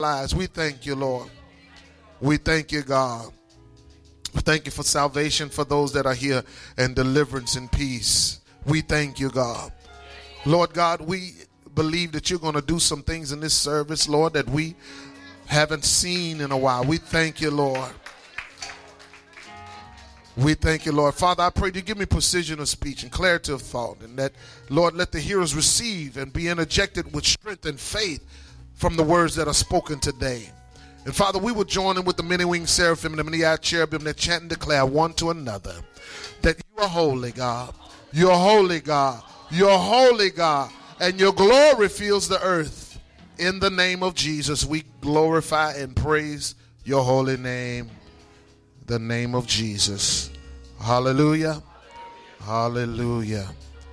lives. We thank you, Lord. We thank you, God. We thank you for salvation for those that are here and deliverance and peace. We thank you, God. Lord God, we believe that you're going to do some things in this service, Lord, that we haven't seen in a while. We thank you, Lord. We thank you, Lord. Father, I pray that you give me precision of speech and clarity of thought, and that, Lord, let the hearers receive and be interjected with strength and faith from the words that are spoken today. And Father, we will join in with the many winged seraphim and the many-eyed cherubim that chant and declare one to another that you are holy, God. You're holy, God. You're holy, God. And your glory fills the earth. In the name of Jesus, we glorify and praise your holy name, the name of Jesus. Hallelujah. Hallelujah.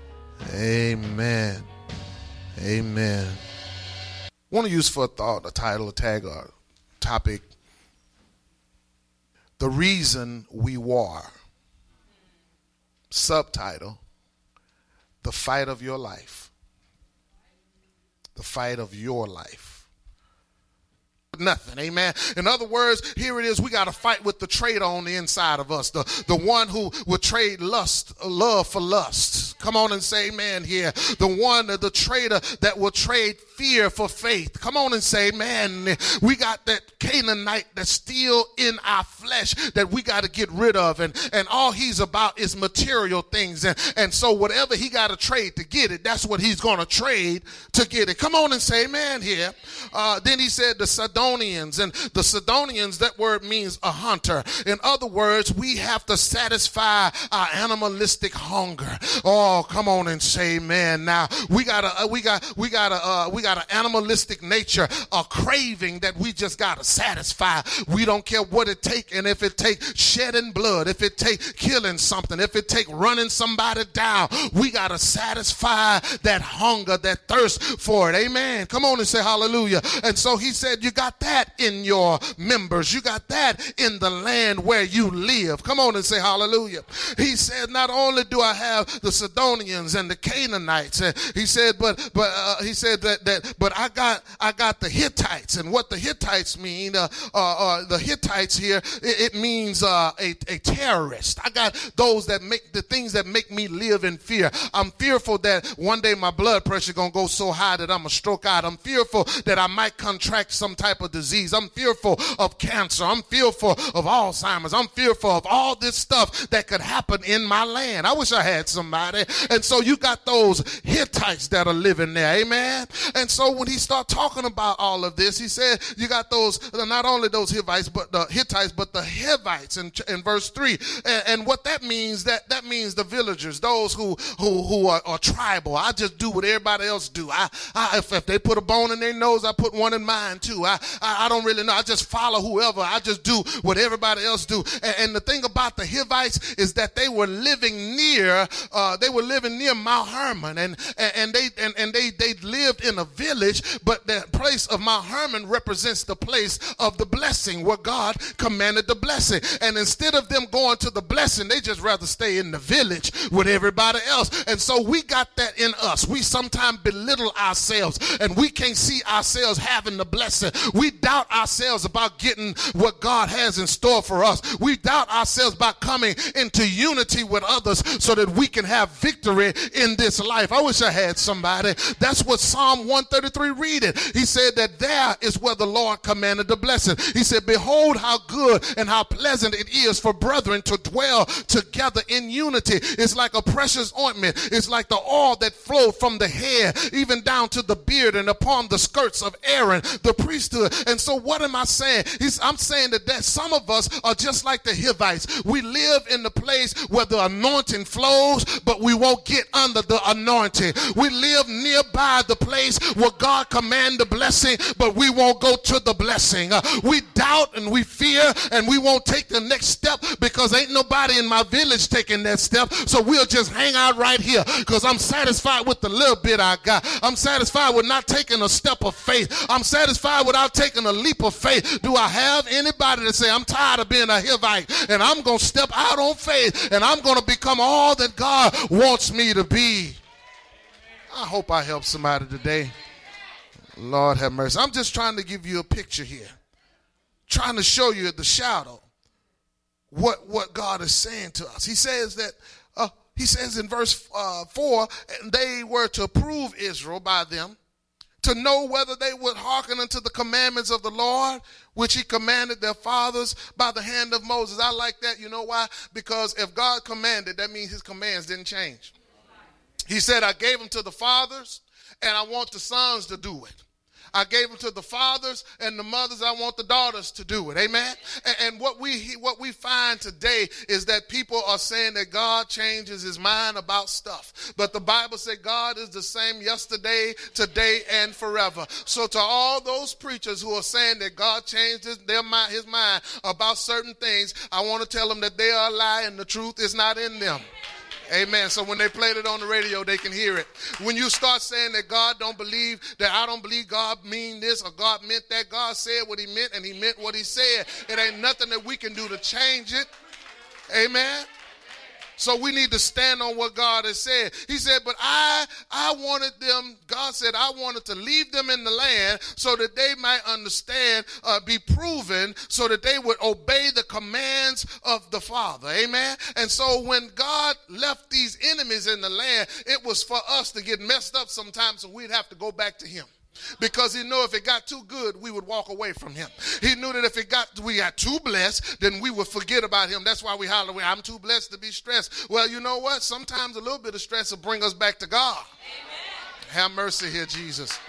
Amen. Amen. I want to use for a thought, a title, a tag, or topic, the reason we war. Subtitle, the fight of your life. The fight of your life. Nothing, amen. In other words, here it is, we got to fight with the traitor on the inside of us, the one who will trade love for lust. Come on and say amen here. The traitor that will trade fear for faith. Come on and say amen. We got that Canaanite that's still in our flesh that we got to get rid of, and all he's about is material things, and so whatever he got to trade to get it, that's what he's going to trade to get it. Come on and say amen here. Then he said the Sidonians, and the Sidonians, that word means a hunter. In other words, we have to satisfy our animalistic hunger. Oh, come on and say amen. Now we got an animalistic nature, a craving that we just got to satisfy. We don't care what it take, and if it take shedding blood, if it take killing something, if it take running somebody down, we got to satisfy that hunger, that thirst for it. Amen. Come on and say hallelujah. And so he said, you got that in your members. You got that in the land where you live. Come on and say hallelujah. He said, not only do I have the Sidonians and the Canaanites, he said, but I got the Hittites. And what the Hittites mean, the Hittites here, it means a terrorist. I got those that make the things that make me live in fear. I'm fearful that one day my blood pressure gonna go so high that I'm gonna stroke out. I'm fearful that I might contract some type of disease. I'm fearful of cancer. I'm fearful of Alzheimer's. I'm fearful of all this stuff that could happen in my land. I wish I had somebody. And so you got those Hittites that are living there. Amen. And so when he started talking about all of this, he said you got those, not only those Hittites, but the Hivites in verse 3. And what that means, that means the villagers, those who are tribal. I just do what everybody else do. If they put a bone in their nose, I put one in mine too. I don't really know. I just follow whoever. I just do what everybody else do. And the thing about the Hivites is that they were living near Mount Hermon, and they lived in a village, but the place of Mount Hermon represents the place of the blessing where God commanded the blessing. And instead of them going to the blessing, they just rather stay in the village with everybody else. And so we got that in us. We sometimes belittle ourselves, and we can't see ourselves having the blessing. We doubt ourselves about getting what God has in store for us. We doubt ourselves about coming into unity with others so that we can have victory in this life. I wish I had somebody. That's what Psalm 133 reading. He said that there is where the Lord commanded the blessing. He said, behold how good and how pleasant it is for brethren to dwell together in unity. It's like a precious ointment. It's like the oil that flowed from the head even down to the beard and upon the skirts of Aaron, the priesthood. And so what am I saying? I'm saying that some of us are just like the Hivites. We live in the place where the anointing flows, but we won't get under the anointing. We live nearby the place where God command the blessing, but we won't go to the blessing. We doubt and we fear, and we won't take the next step because ain't nobody in my village taking that step. So we'll just hang out right here because I'm satisfied with the little bit I got. I'm satisfied with not taking a step of faith. I'm satisfied without taking a leap of faith. Do I have anybody to say, I'm tired of being a Hivite and I'm going to step out on faith and I'm going to become all that God wants me to be? I hope I help somebody today. Lord have mercy. I'm just trying to give you a picture here. Trying to show you the shadow what God is saying to us. He says that, he says in verse 4, and they were to prove Israel by them, to know whether they would hearken unto the commandments of the Lord, which he commanded their fathers by the hand of Moses. I like that. You know why? Because if God commanded, that means his commands didn't change. He said, I gave them to the fathers, and I want the sons to do it. I gave them to the fathers and the mothers. I want the daughters to do it. Amen. And what we find today is that people are saying that God changes his mind about stuff. But the Bible says God is the same yesterday, today, and forever. So to all those preachers who are saying that God changed his mind about certain things, I want to tell them that they are a lie and the truth is not in them. Amen. So when they played it on the radio, they can hear it. When you start saying that God don't believe, that I don't believe God mean this or God meant that, God said what he meant and he meant what he said. It ain't nothing that we can do to change it. Amen. So we need to stand on what God has said. He said, but I wanted them, God said, I wanted to leave them in the land so that they might understand, be proven, so that they would obey the commands of the Father. Amen. And so when God left these enemies in the land, it was for us to get messed up sometimes, so we'd have to go back to him. Because he knew if it got too good, we would walk away from him. He knew that if we got too blessed, then we would forget about him. That's why we holler, I'm too blessed to be stressed. Well, you know what? Sometimes a little bit of stress will bring us back to God. Amen. Have mercy here, Jesus.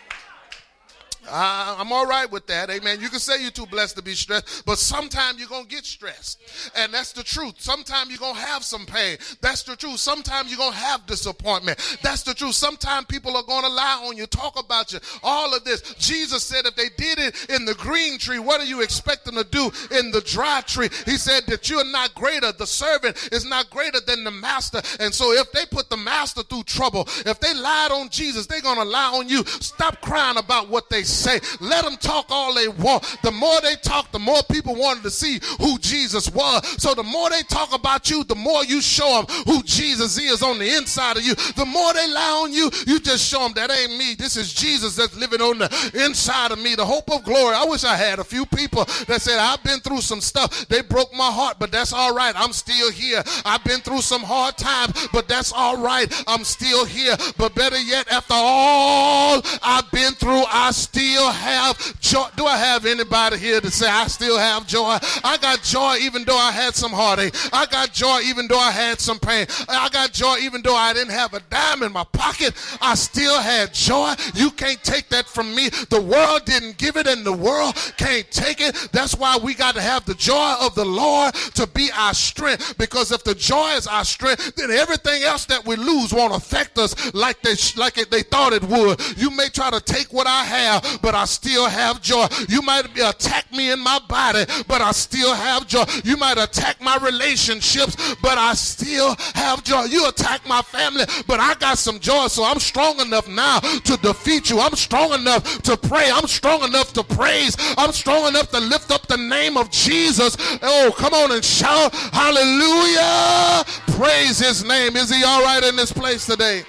I'm all right with that. Amen. You can say you're too blessed to be stressed, but sometimes you're going to get stressed. And that's the truth. Sometimes you're going to have some pain. That's the truth. Sometimes you're going to have disappointment. That's the truth. Sometimes people are going to lie on you, talk about you, all of this. Jesus said if they did it in the green tree, what do you expect them to do in the dry tree? He said that you're not greater. The servant is not greater than the master. And so if they put the master through trouble, if they lied on Jesus, they're going to lie on you. Stop crying about what they say. Let them talk all they want. The more they talk, the more people wanted to see who Jesus was. So the more they talk about you, the more you show them who Jesus is on the inside of you. The more they lie on you, you just show them that ain't me. This is Jesus that's living on the inside of me, the hope of glory. I wish I had a few people that said, I've been through some stuff. They broke my heart, but that's all right. I'm still here. I've been through some hard times, but that's all right. I'm still here. But better yet, after all I've been through, I still have joy. Do I have anybody here to say I still have joy? I got joy even though I had some heartache. I got joy even though I had some pain. I got joy even though I didn't have a dime in my pocket. I still had joy. You can't take that from me. The world didn't give it and the world can't take it. That's why we got to have the joy of the Lord to be our strength, because if the joy is our strength, then everything else that we lose won't affect us like they thought it would. You may try to take what I have, but I still have joy. You might attack me in my body, but I still have joy. You might attack my relationships, but I still have joy. You attack my family, but I got some joy, so I'm strong enough now to defeat you. I'm strong enough to pray. I'm strong enough to praise. I'm strong enough to lift up the name of Jesus. Oh, come on and shout hallelujah. Praise his name. Is he all right in this place today?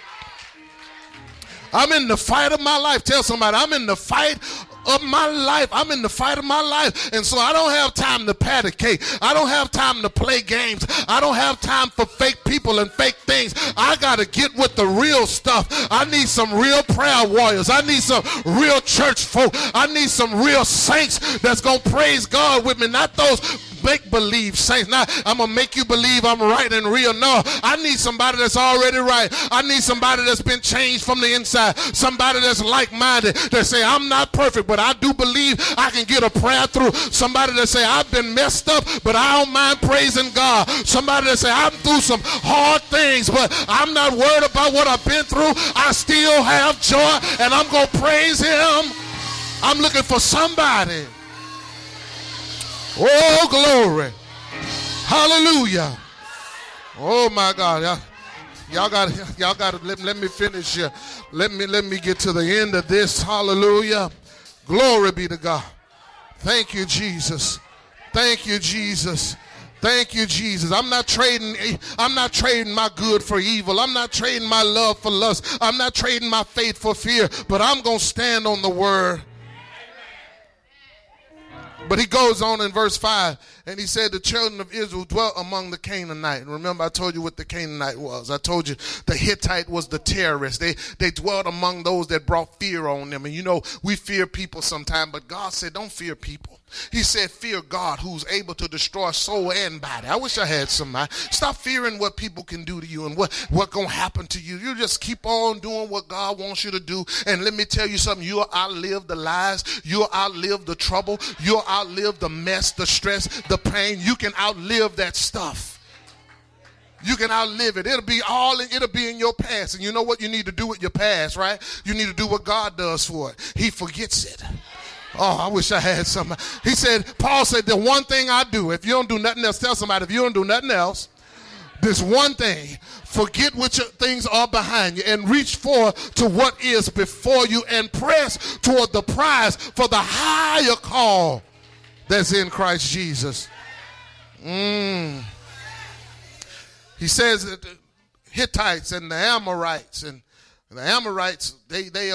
I'm in the fight of my life. Tell somebody, I'm in the fight of my life. I'm in the fight of my life. And so I don't have time to patty cake. I don't have time to play games. I don't have time for fake people and fake things. I got to get with the real stuff. I need some real prayer warriors. I need some real church folk. I need some real saints that's going to praise God with me. Not those make-believe saints. Now, I'm going to make you believe I'm right and real. No, I need somebody that's already right. I need somebody that's been changed from the inside. Somebody that's like-minded, that say, I'm not perfect, but I do believe I can get a prayer through. Somebody that say, I've been messed up, but I don't mind praising God. Somebody that say, I'm through some hard things, but I'm not worried about what I've been through. I still have joy, and I'm going to praise him. I'm looking for somebody. Oh, glory. Hallelujah. Oh, my God. Y'all got to let me finish here. Let me get to the end of this. Hallelujah. Glory be to God. Thank you, Jesus. Thank you, Jesus. Thank you, Jesus. I'm not trading my good for evil. I'm not trading my love for lust. I'm not trading my faith for fear, but I'm going to stand on the word. But he goes on in verse 5, and he said the children of Israel dwelt among the Canaanite. And remember, I told you what the Canaanite was. I told you the Hittite was the terrorist. They dwelt among those that brought fear on them. And you know, we fear people sometimes, but God said, don't fear people. He said, fear God, who's able to destroy soul and body. I wish I had somebody. Stop fearing what people can do to you and what going to happen to you. You just keep on doing what God wants you to do. And let me tell you something. You'll outlive the lies. You'll outlive the trouble. You'll outlive the mess, the stress, the pain. You can outlive that stuff. You can outlive it. It'll be in your past. And you know what you need to do with your past, right? You need to do what God does for it. He forgets it. Oh, I wish I had something. Paul said, the one thing I do, if you don't do nothing else, tell somebody, if you don't do nothing else, this one thing, forget which things are behind you and reach forward to what is before you and press toward the prize for the higher call that's in Christ Jesus. He says that the Hittites and the Amorites and the Amorites, they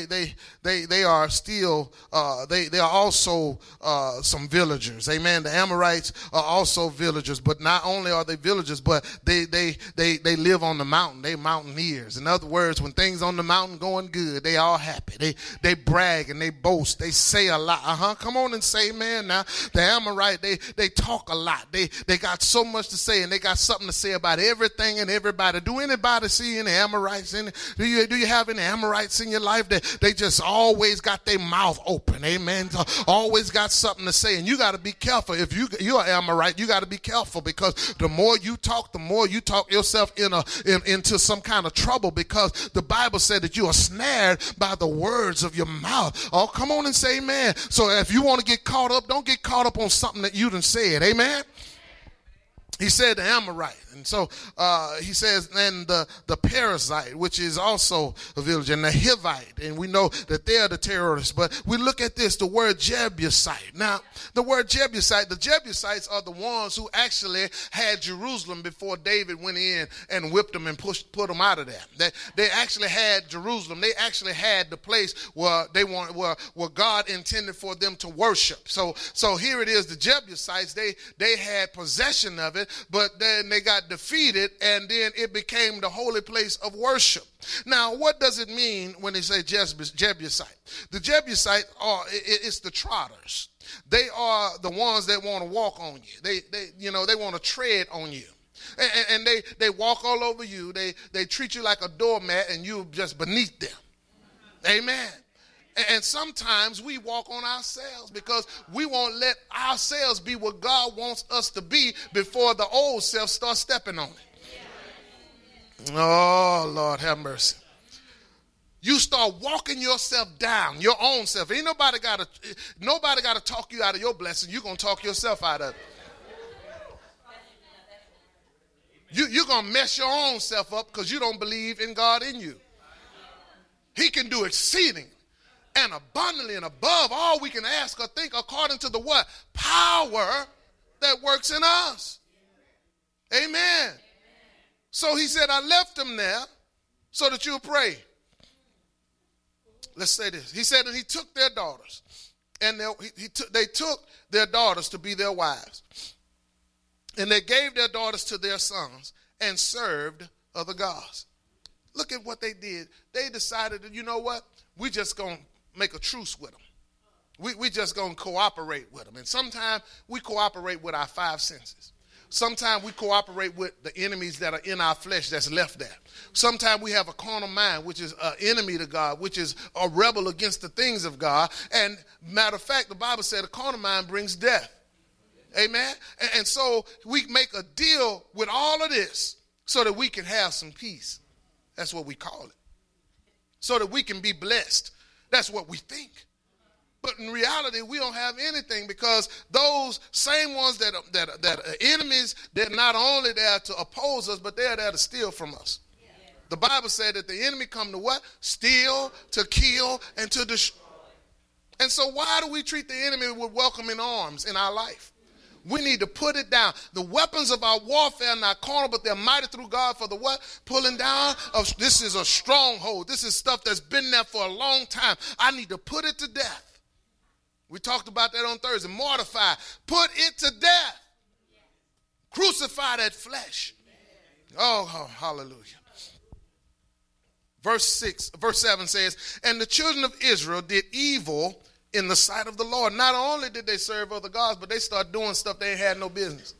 are still they are also some villagers. Amen. The Amorites are also villagers, but not only are they villagers, but they live on the mountain. They mountaineers. In other words, when things on the mountain going good, they all happy. They brag and they boast. They say a lot. Come on and say amen now. The Amorite, they talk a lot. They got so much to say, and they got something to say about everything and everybody. Do anybody see any Amorites in it? Do you have any Amorites in your life that they just always got their mouth open? Amen. Always got something to say. And you got to be careful. If you're an Amorite, you got to be careful, because the more you talk yourself into some kind of trouble, because the Bible said that you are snared by the words of your mouth. Oh, come on and say amen. So if you want to get caught up, don't get caught up on something that you done said. Amen. He said the Amorite. And so he says, and the Perizzite, which is also a village, and the Hivite. And we know that they are the terrorists. But we look at this, the word Jebusite. Now, the word Jebusite, the Jebusites are the ones who actually had Jerusalem before David went in and whipped them and put them out of there. They actually had Jerusalem. They actually had the place where where God intended for them to worship. So here it is, the Jebusites, they had possession of it, but then they got defeated, and then it became the holy place of worship. Now, what does it mean when they say Jebusite? The Jebusite it's the trotters. They are the ones that want to walk on you. They want to tread on you. And they walk all over you. They treat you like a doormat, and you're just beneath them. Amen. And sometimes we walk on ourselves because we won't let ourselves be what God wants us to be before the old self starts stepping on it. Oh, Lord, have mercy. You start walking yourself down, your own self. Ain't nobody got to talk you out of your blessing. You're going to talk yourself out of it. You're going to mess your own self up because you don't believe in God in you. He can do exceeding and abundantly and above all we can ask or think, according to the what? Power that works in us. Amen. So he said, I left them there so that you'll pray. Let's say this. He said that he took their daughters, and they took their daughters to be their wives. And they gave their daughters to their sons and served other gods. Look at what they did. They decided that, you know what? We just going to make a truce with them. We just going to cooperate with them. And sometimes we cooperate with our five senses. Sometimes we cooperate with the enemies that are in our flesh that's left there. Sometimes we have a carnal mind, which is an enemy to God, which is a rebel against the things of God. And matter of fact, the Bible said a carnal mind brings death. Amen? And so we make a deal with all of this so that we can have some peace. That's what we call it. So that we can be blessed. That's what we think. But in reality, we don't have anything, because those same ones that are enemies, they're not only there to oppose us, but they're there to steal from us. Yeah. The Bible said that the enemy come to what? Steal, to kill, and to destroy. And so why do we treat the enemy with welcoming arms in our life? We need to put it down. The weapons of our warfare are not carnal, but they're mighty through God for the what? Pulling down of, this is a stronghold. This is stuff that's been there for a long time. I need to put it to death. We talked about that on Thursday. Mortify. Put it to death. Crucify that flesh. Oh, hallelujah. Verse 7 says, and the children of Israel did evil in the sight of the Lord. Not only did they serve other gods, but they started doing stuff they had no business.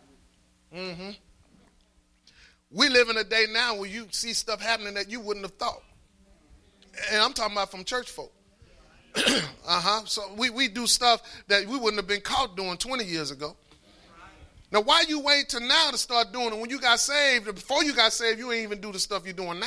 We live in a day now where you see stuff happening that you wouldn't have thought. And I'm talking about from church folk. So we do stuff that we wouldn't have been caught doing 20 years ago. Now, why you wait till now to start doing it? When you got saved, before you got saved, you ain't even do the stuff you're doing now.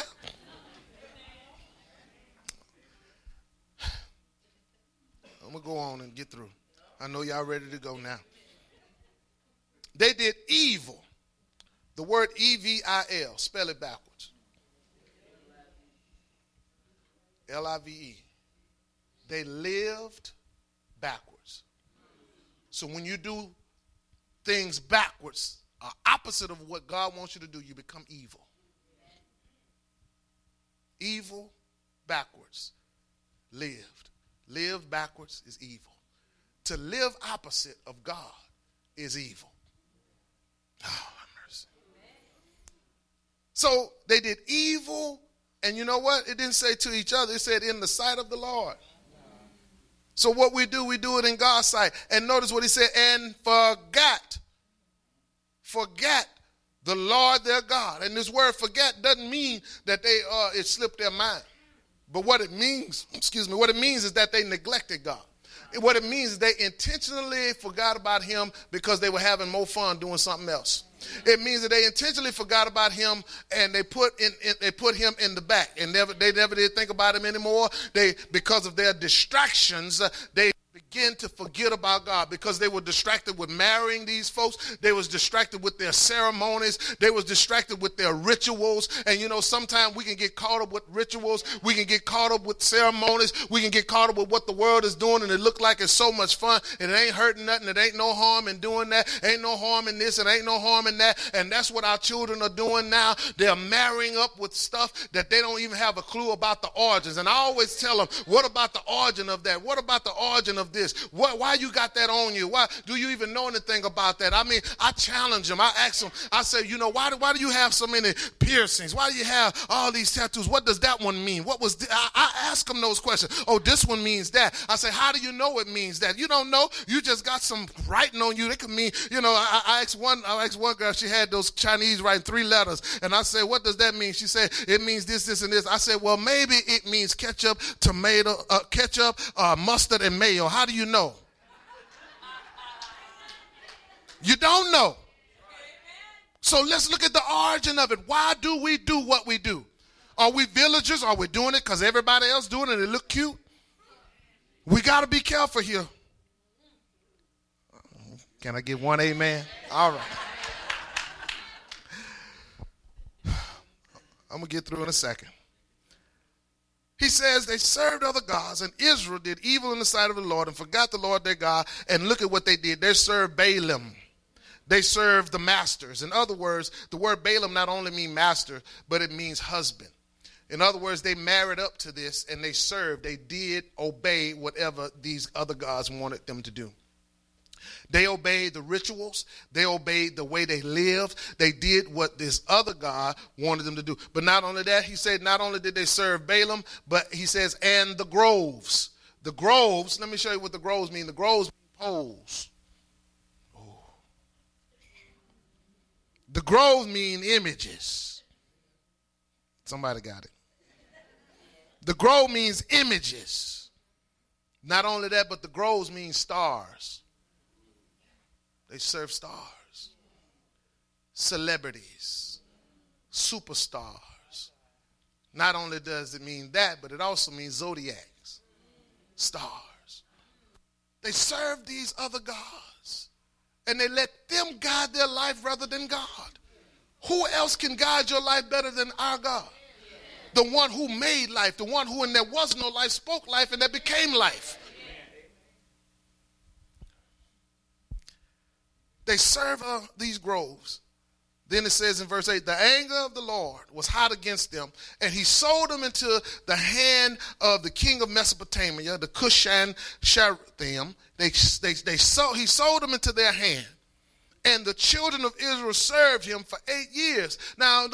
I'm going to go on and get through. I know y'all ready to go now. They did evil. The word E-V-I-L. Spell it backwards. L-I-V-E. They lived backwards. So when you do things backwards, opposite of what God wants you to do, you become evil. Evil backwards. Lived. Live backwards is evil. To live opposite of God is evil. Oh, have mercy. So they did evil, and you know what? It didn't say to each other. It said in the sight of the Lord. So what we do it in God's sight. And notice what he said, and forgot the Lord their God. And this word forget doesn't mean that it slipped their mind. But what it means is that they neglected God. What it means is they intentionally forgot about him because they were having more fun doing something else. It means that they intentionally forgot about him and they put him in the back and they never did think about him anymore. Because of their distractions, they begin to forget about God because they were distracted with marrying these folks. They was distracted with their ceremonies. They was distracted with their rituals. And you know, sometimes we can get caught up with rituals. We can get caught up with ceremonies. We can get caught up with what the world is doing and it look like it's so much fun and it ain't hurting nothing. It ain't no harm in doing that. Ain't no harm in this and ain't no harm in that. And that's what our children are doing now. They're marrying up with stuff that they don't even have a clue about the origins. And I always tell them, what about the origin of that? What about the origin of this? Why you got that on you? Why do you even know anything about that? I mean, I challenge them. I ask them, I say, you know, why do you have so many piercings? Why do you have all these tattoos? What does that one mean? What was I ask them those questions. Oh, this one means that. I say, how do you know it means that? You don't know. You just got some writing on you. It could mean, you know, I asked one girl, she had those Chinese writing 3 letters. And I said, what does that mean? She said, it means this, this, and this. I said, well, maybe it means ketchup, tomato, mustard, and mayo. How do you know? You don't know. So let's look at the origin of it. Why do we do what we do? Are we villagers? Are we doing it because everybody else doing it and it look cute? We got to be careful here. Can I get one amen? All right. I'm going to get through in a second. He says they served other gods, and Israel did evil in the sight of the Lord and forgot the Lord their God. And look at what they did. They served Balaam. They served the masters. In other words, the word Balaam not only means master, but it means husband. In other words, they married up to this and they served. They did obey whatever these other gods wanted them to do. They obeyed the rituals. They obeyed the way they lived. They did what this other God wanted them to do. But not only that, he said not only did they serve Balaam, but he says, and the groves. The groves, let me show you what the groves mean. The groves mean poles. Oh. The groves mean images. Somebody got it. The grove means images. Not only that, but the groves mean stars. They serve stars, celebrities, superstars. Not only does it mean that, but it also means zodiacs, stars. They serve these other gods, and they let them guide their life rather than God. Who else can guide your life better than our God? The one who made life, the one who when there was no life spoke life and that became life. They serve these groves. Then it says in verse 8, the anger of the Lord was hot against them, and he sold them into the hand of the king of Mesopotamia, the Cushan-Rishathaim. He sold them into their hand. And the children of Israel served him for 8 years. Now,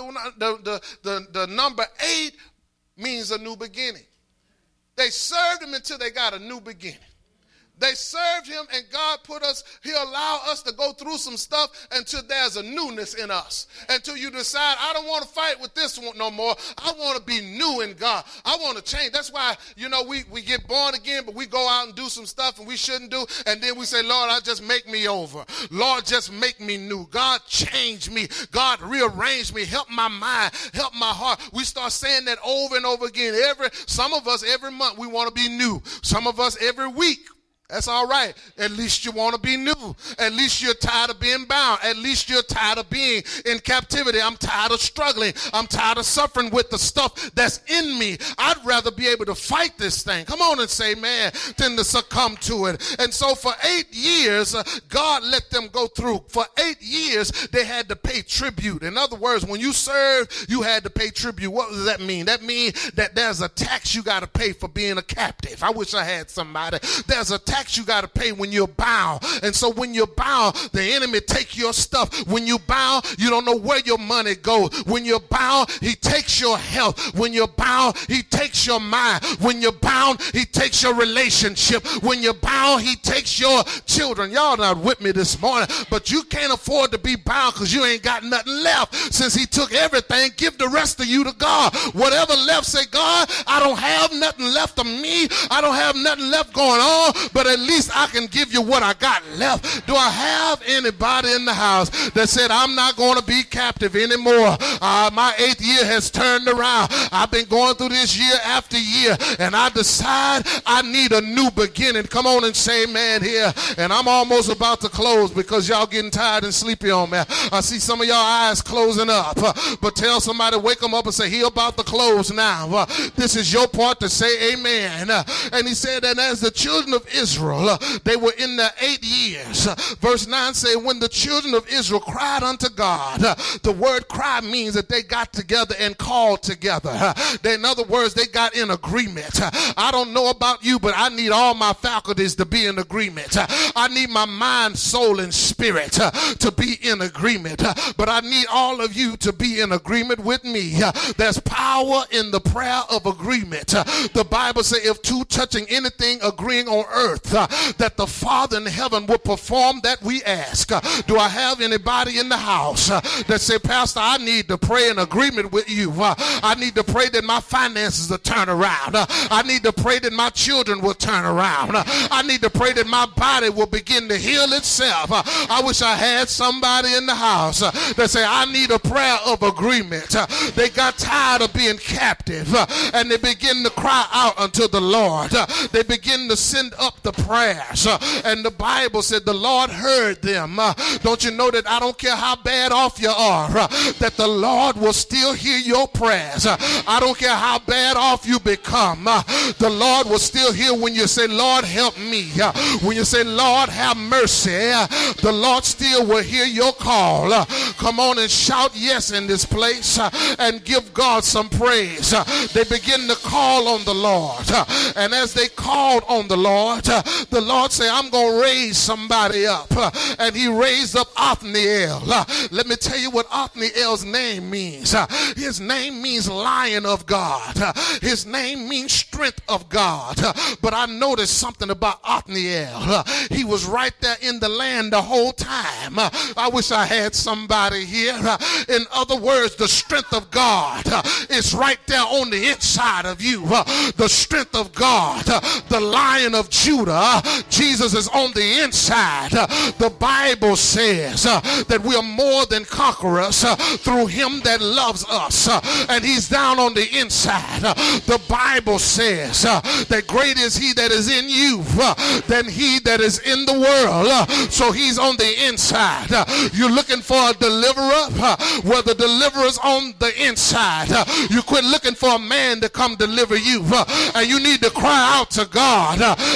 the number 8 means a new beginning. They served him until they got a new beginning. They served him, and God he'll allow us to go through some stuff until there's a newness in us. Until you decide, I don't want to fight with this one no more. I want to be new in God. I want to change. That's why, we get born again, but we go out and do some stuff and we shouldn't do. And then we say, Lord, just make me over. Lord, just make me new. God, change me. God, rearrange me. Help my mind. Help my heart. We start saying that over and over again. Some of us every month we want to be new. Some of us every week. That's all right. At least you want to be new. At least you're tired of being bound. At least you're tired of being in captivity. I'm tired of struggling. I'm tired of suffering with the stuff that's in me. I'd rather be able to fight this thing. Come on and say, man, than to succumb to it. And so for 8 years, God let them go through. For 8 years, they had to pay tribute. In other words, when you serve, you had to pay tribute. What does that mean? That means that there's a tax you got to pay for being a captive. I wish I had somebody. There's a tax you got to pay when you're bound. And so when you're bound, the enemy take your stuff. When you bound, you don't know where your money goes. When you're bound, he takes your health. When you're bound, he takes your mind. When you're bound, he takes your relationship. When you're bound, he takes your children. Y'all not with me this morning, but you can't afford to be bound because you ain't got nothing left. Since he took everything, give the rest of you to God. Whatever left, say, God, I don't have nothing left of me. I don't have nothing left going on, but at least I can give you what I got left. Do I have anybody in the house that said, I'm not going to be captive anymore? My 8th year has turned around. I've been going through this year after year, and I decide I need a new beginning. Come on and say amen here. And I'm almost about to close because y'all getting tired and sleepy on me. I see some of y'all eyes closing up, but tell somebody, wake them up and say, he about to close now. This is your part to say amen. And he said that as the children of Israel, they were in their 8 years. Verse 9 says, when the children of Israel cried unto God, the word cry means that they got together and called together. In other words, they got in agreement. I don't know about you, but I need all my faculties to be in agreement. I need my mind, soul, and spirit to be in agreement. But I need all of you to be in agreement with me. There's power in the prayer of agreement. The Bible says, if two touching anything agreeing on earth, that the Father in heaven will perform that we ask. Do I have anybody in the house that say, Pastor, I need to pray in agreement with you. I need to pray that my finances will turn around. I need to pray that my children will turn around. I need to pray that my body will begin to heal itself. I wish I had somebody in the house that say, I need a prayer of agreement. They got tired of being captive, and they begin to cry out unto the Lord. They begin to send up the prayers, and the Bible said the Lord heard them. Don't you know that I don't care how bad off you are, that the Lord will still hear your prayers? I don't care how bad off you become, the Lord will still hear when you say, Lord, help me. When you say, Lord, have mercy, the Lord still will hear your call. Come on and shout yes in this place and give God some praise. They begin to call on the Lord, and as they called on the Lord said, I'm going to raise somebody up. And he raised up Othniel. Let me tell you what Othniel's name means. His name means lion of God. His name means strength of God. But I noticed something about Othniel. He was right there in the land the whole time. I wish I had somebody here. In other words, the strength of God is right there on the inside of you. The strength of God, the Lion of Judah, Jesus is on the inside. The Bible says that we are more than conquerors through him that loves us, and he's down on the inside. The Bible says that great is he that is in you than he that is in the world. So he's on the inside. You're looking for a deliverer? Well, the deliverer's on the inside. You quit looking for a man to come deliver you, and you need to cry out to God and say,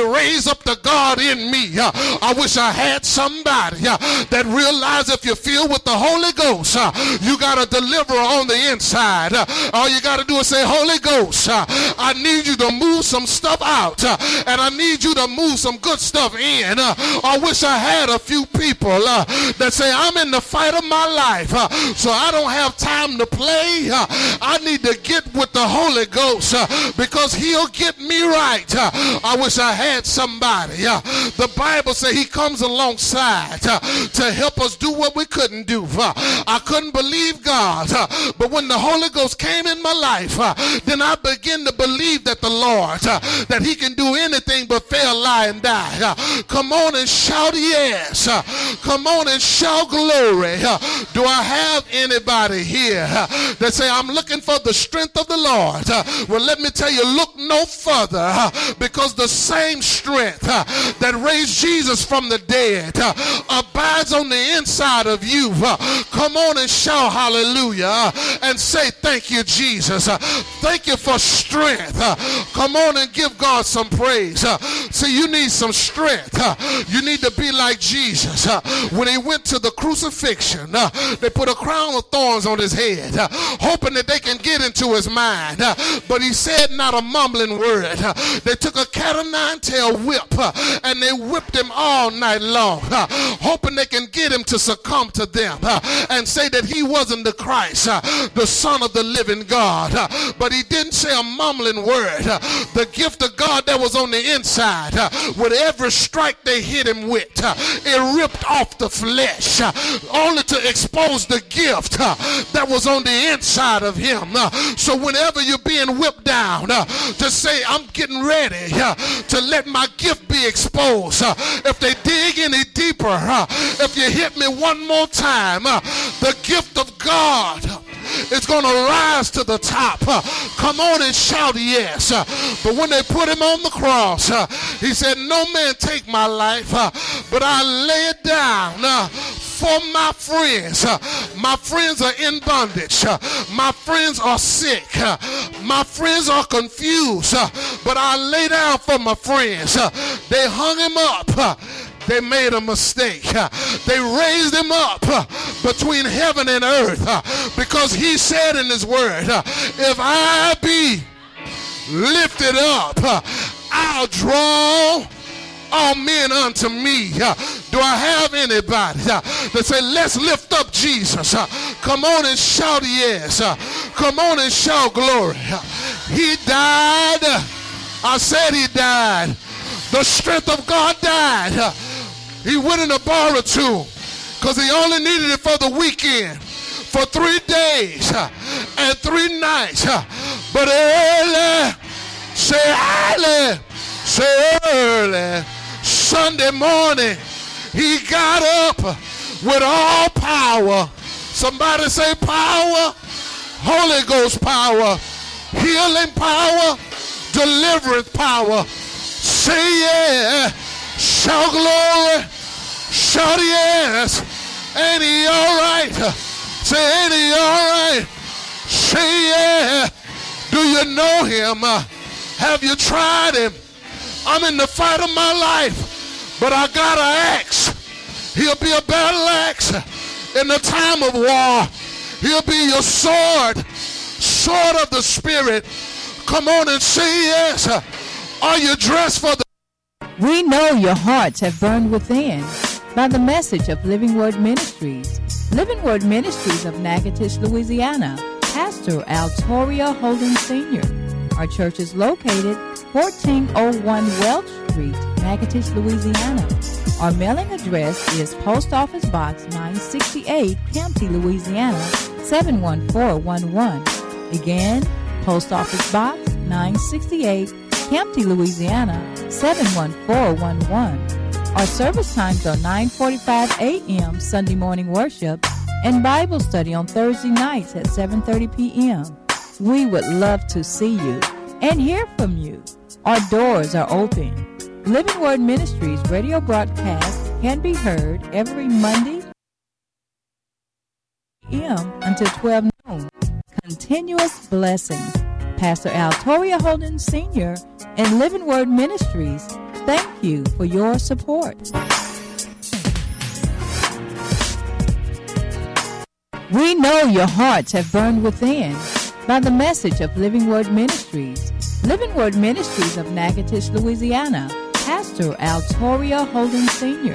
raise up the God in me. I wish I had somebody that realized if you're filled with the Holy Ghost, you got to deliver on the inside. All you got to do is say, Holy Ghost, I need you to move some stuff out, and I need you to move some good stuff in. I wish I had a few people that say, I'm in the fight of my life, so I don't have time to play. I need to get with the Holy Ghost because he'll get me right. I wish I had somebody. The Bible says he comes alongside to help us do what we couldn't do. I couldn't believe God, but when the Holy Ghost came in my life, then I began to believe that the Lord, that he can do anything but fail, lie, and die. Come on and shout yes. Come on and shout glory. Do I have anybody here that say, I'm looking for the strength of the Lord? Well, let me tell you, look no further, because the same strength that raised Jesus from the dead abides on the inside of you. Come on and shout hallelujah and say, thank you, Jesus. Thank you for strength. Come on and give God some praise. See, you need some strength. You need to be like Jesus. When he went to the crucifixion, they put a crown of thorns on his head, hoping that they can get into his mind. But he said not a mumbling word. They took a cat o' nine-tail whip and they whipped him all night long, hoping they can get him to succumb to them and say that he wasn't the Christ, the Son of the living God. But he didn't say a mumbling word. The gift of God that was on the inside, with every strike they hit him with, it ripped off the flesh, only to expose the gift that was on the inside of him. So whenever you're being whipped down, just say, I'm getting ready to let my gift be exposed. If they dig any deeper, if you hit me one more time, the gift of God is going to rise to the top. Come on and shout yes. But when they put him on the cross, he said, no man take my life, but I lay it down for my friends. My friends are in bondage. My friends are sick. My friends are confused, but I lay down for my friends. They hung him up. They made a mistake. They raised him up between heaven and earth because he said in his word, if I be lifted up, I'll draw all men unto me. Do I have anybody that say, let's lift up Jesus? Come on and shout yes. Come on and shout glory. He died. I said he died. The strength of God died. He went in a borrowed tomb because he only needed it for the weekend, for 3 days and 3 nights. But early, say early, Sunday morning, he got up with all power. Somebody say power, Holy Ghost power, healing power, deliverance power. Say yeah, shout glory, shout yes. Ain't he all right? Say, ain't he all right? Say yeah. Do you know him? Have you tried him? I'm in the fight of my life, but I got an axe. He'll be a battle axe in the time of war. He'll be your sword, sword of the Spirit. Come on and say yes. Are you dressed for the... We know your hearts have burned within by the message of Living Word Ministries. Living Word Ministries of Natchitoches, Louisiana. Pastor Altoria Holden Sr. Our church is located 1401 Welch Street, Natchitoches, Louisiana. Our mailing address is Post Office Box 968, Campty, Louisiana 71411. Again, Post Office Box 968, Campty, Louisiana 71411. Our service times are 9:45 a.m. Sunday morning worship and Bible study on Thursday nights at 7:30 p.m. We would love to see you and hear from you. Our doors are open. Living Word Ministries radio broadcast can be heard every Monday p.m. until 12 noon. Continuous blessings. Pastor Altoria Holden Sr. and Living Word Ministries Thank you for your support. We know your hearts have burned within by the message of Living Word Ministries. Living Word Ministries of Natchitoches, Louisiana. Pastor Altoria Holden Sr.